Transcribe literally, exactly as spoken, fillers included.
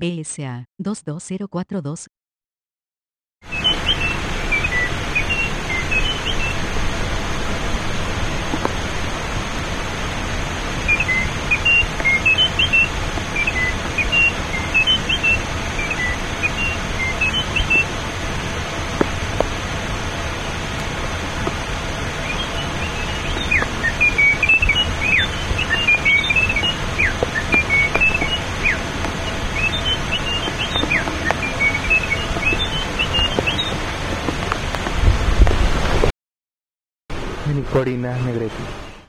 B S A dos dos cero cuatro dos. Nicorina Negretti.